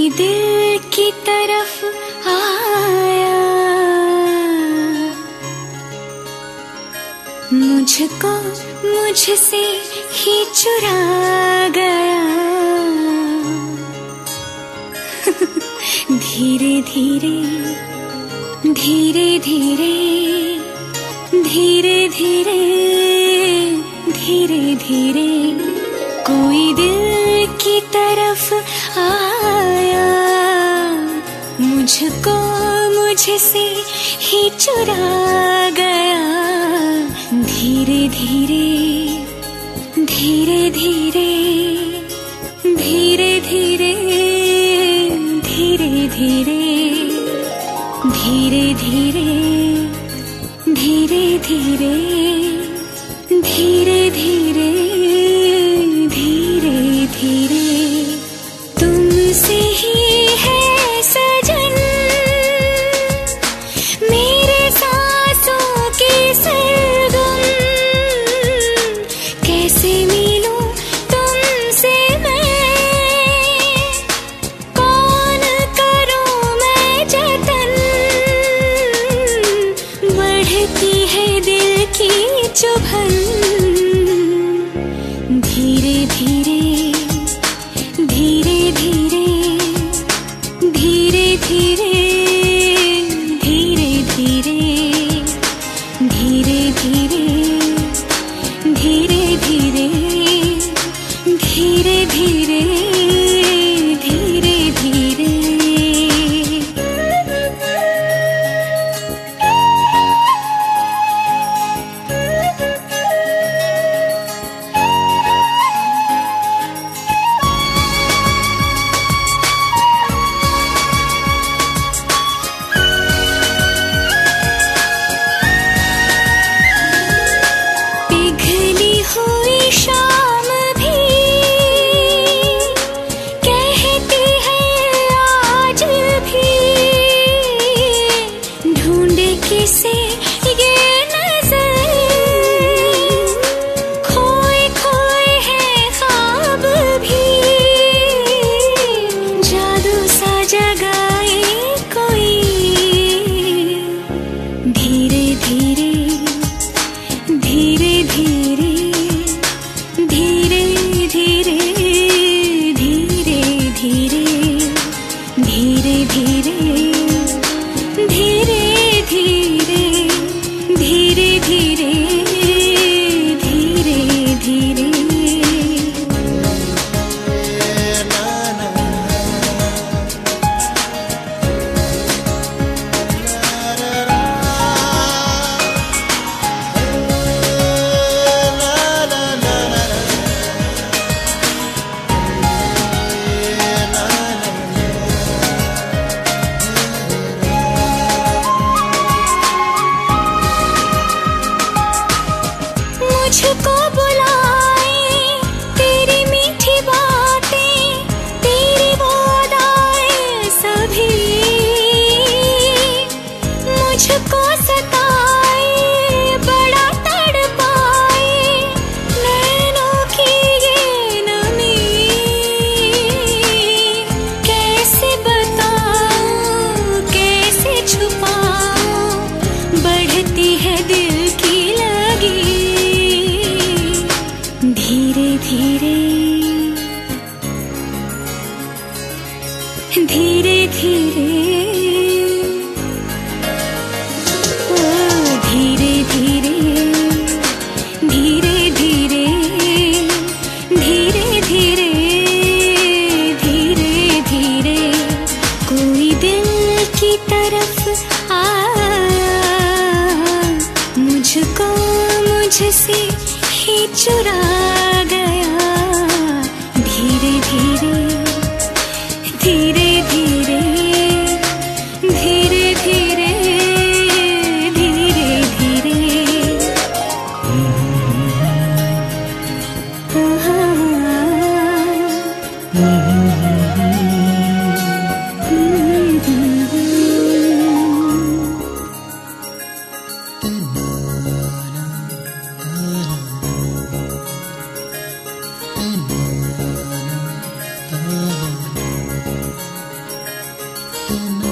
कोई दिल की तरफ आया, मुझको मुझसे ही चुरा गया। धीरे धीरे धीरे धीरे धीरे धीरे धीरे धीरे कोई दिल की तरफ आया, मुझको मुझसे ही चुरा गया। धीरे धीरे धीरे धीरे धीरे धीरे धीरे धीरे धीरे धीरे धीरे धीरे धीरे धीरे धीरे धीरे तुमसे ही है सजन मेरे सांसों की सरगम। कैसे मिलूं तुमसे मैं, कौन करूं मैं जतन। बढ़ती है दिल की चुभन। धीरे धीरे धीरे धीरे धीरे धीरे धीरे धीरे धीरे धीरे धीरे धीरे धीरे धीरे धीरे धीरे पिघली हुई शाम भी कहती है आज भी, ढूंढे किसे ये नजर। खोए खोए है ख्वाब भी, जादू सा जगाए कोई। धीरे धीरे धीरे धीरे धीरे धीरे धीरे धीरे धीरे धीरे धीरे धीरे धीरे धीरे धीरे मुझको बुलाए तेरी मीठी बातें, तेरी वो अदाएं सभी। मुझको सताए बड़ा तड़पाए नैनों की ये नमी। कैसे बताऊं कैसे छुपाऊं, बढ़ती है दिल की लगी। धीरे धीरे धीरे धीरे ओ धीरे धीरे धीरे धीरे धीरे धीरे धीरे धीरे कोई दिल की तरफ आया, मुझको मुझसे ही चुरा गया। धीरे धीरे धीरे धीरे धीरे धीरे धीरे धीरे सनम।